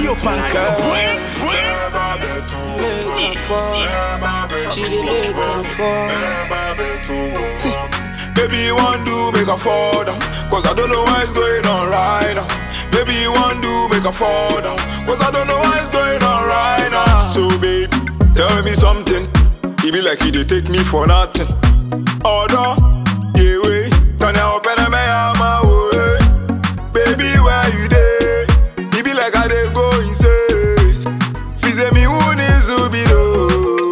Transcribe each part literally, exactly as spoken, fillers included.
Radio Panka. She did make her fall. See, baby, you want to make a fall down, cause I don't know what's going on right now. Baby, you want to make a fall down, cause I don't know what's going on right now. So baby, tell me something. It be like you dey take me for nothing. Order, yeah way. Can I open a my way? Baby, where you dey? It be like I dey go insane. Fize me who needs to be though.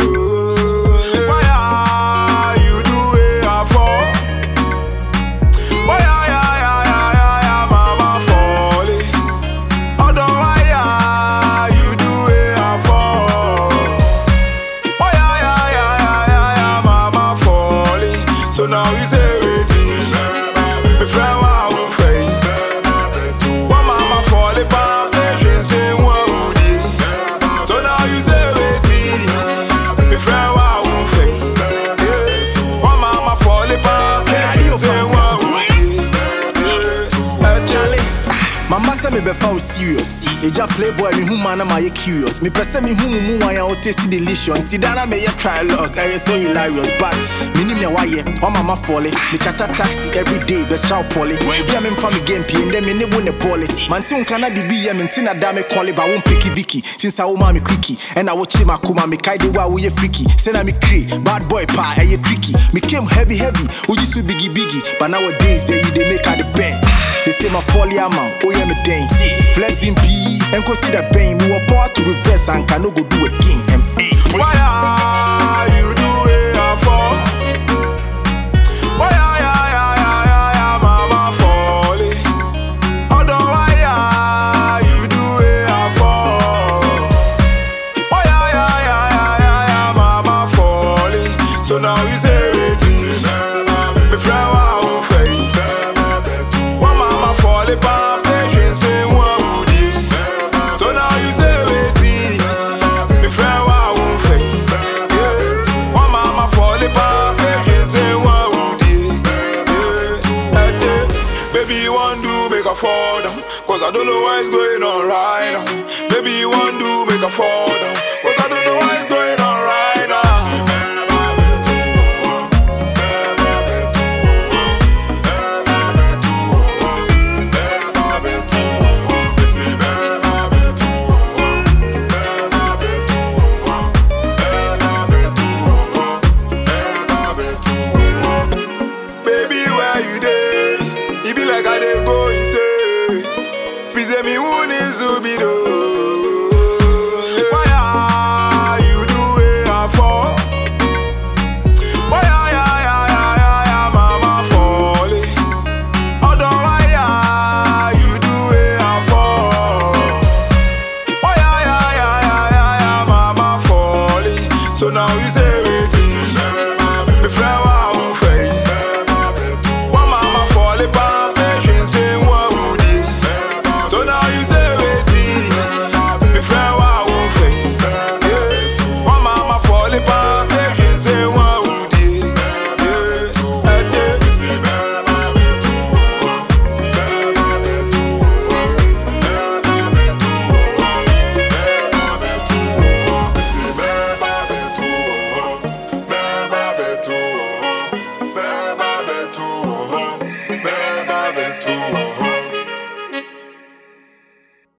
So now you say waiting, my friend, why won't fail? Why mama fall apart, faking say what would you? So now you say waiting, my friend, why won't fail? Why mama fall apart, faking say what would you? Charlie, mama say me be found serious. Eja playboy me who man am I curious. Me person me who mu why I taste delicious. See that I may try luck, I so hilarious. But me ni me why one mama falling. Me chata taxi every day, best shout poly. Yeah, me from me game P and then me ne win the ball. Man ti unkana di be me tina da me call it, but won't picky Vicky. Since I will mommy quickie and I watch him akuma me kaide wa we freaky. Send me cree bad boy pa I tricky. Me came heavy heavy, who used to biggie biggie, but nowadays they you they make out the bang. Say say my folly amount, oh yeah me dang. Flexing P and consider pain. We were part to reverse and can no go do again. M A. Why are you doing a fall? Why are you mama falling? Although why are you doing a fall? Why are you mama falling? So now you say waiting, my friend, why won't fail? Why mama falling, but faking say what would you? So now you say waiting, my friend, why won't fail? Why mama falling, but faking say what would you? Baby, you want to make a fall down, cause I don't know what's going on right now. Baby, you want to make a fall down, cause I don't know what's going on right now. Baby, where you dey? It be like I dey go insane. Fize me who needs to be though.